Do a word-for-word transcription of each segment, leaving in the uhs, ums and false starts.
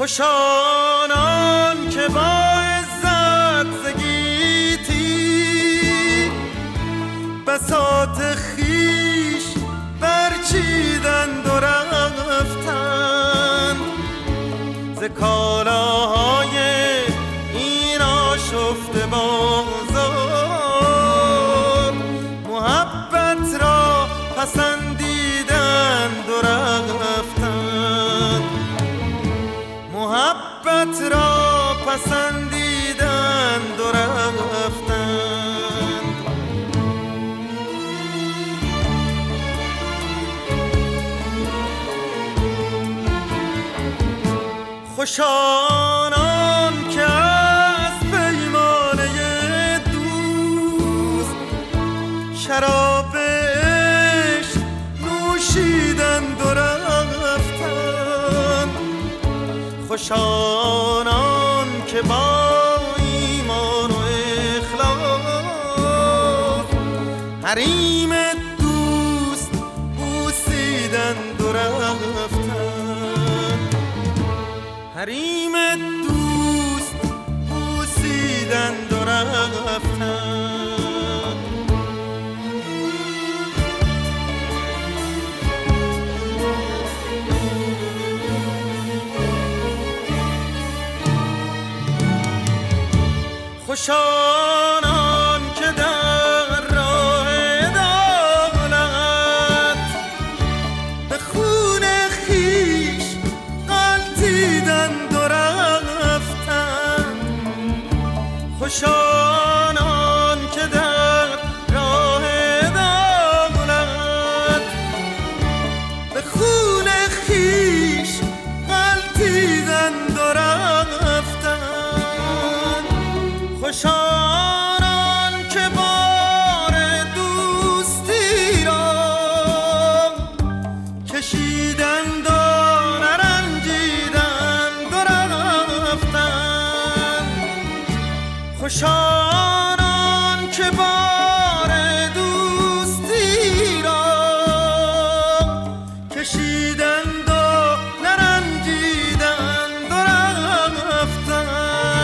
خوش آنان که با عزت ز گیتی بساط خویش برچیدند و رفتند ز کالاهای این آشفته بازار محبت را پسندیدند و رفتند محبت را پسندیدند و رفتند خوش آنان که از پیمانه دوست شراب عشق نوشیدند و رفتند خوش آنان که با ایمان و اخلاص حریم دوست بوسیدند و رفتند حریم دوست بوسیدند و رفتند خوش آنان که در راه عدالت به خون خویش غلتیدند و رفتند خوش آنان که در راه عدالت به خون خویش غلتیدند و رفتند خوش آنان که بار دوستی را کشیدند و نرنجیدند و رفتند خوش آنان که بار دوستی را کشیدند و نرنجیدند و رفتند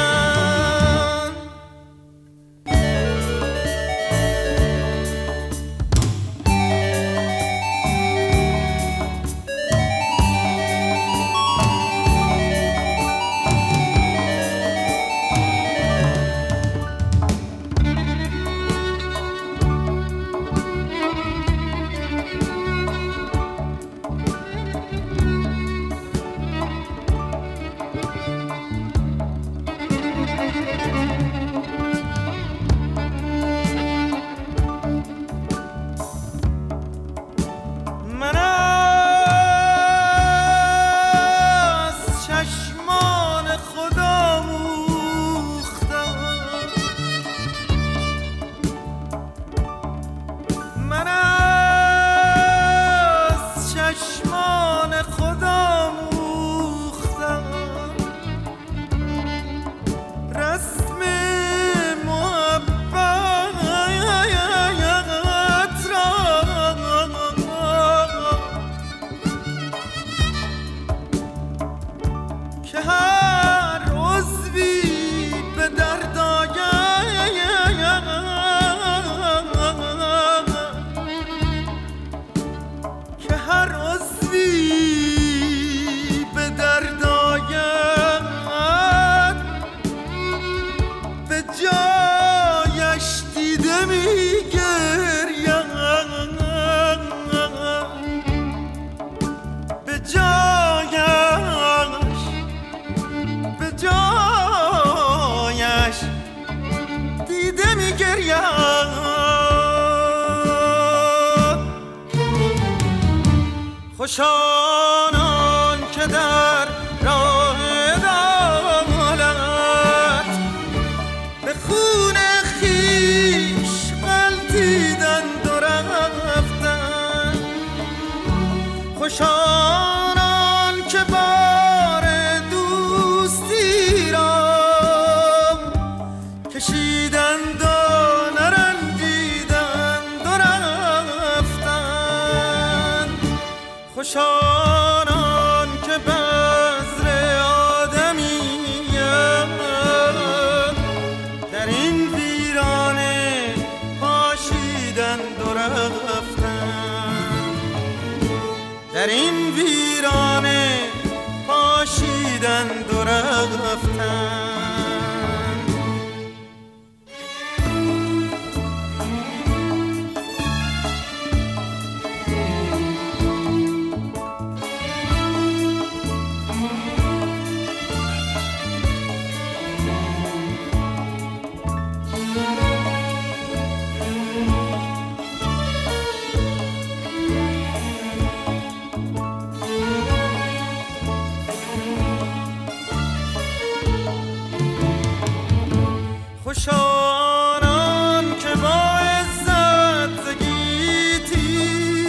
خوش آنان که در راه عدالت به خون خویش غلتیدند و رفتند خوش آنان که بار دوستی را کشیدند و نرنجیدند و رفتند خوش و رفتن. خوش آنان که با عزت ز گیتی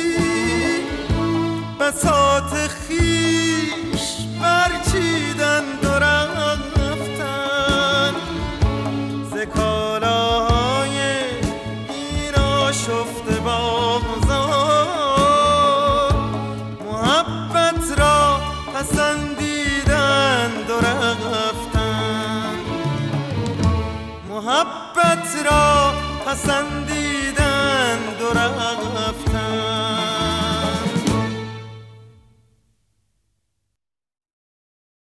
بساط خویش برچیدند و رفتند، ز کالاهای این آشفته بازار محبت را پسندیدند و رفتند، محبت را پسند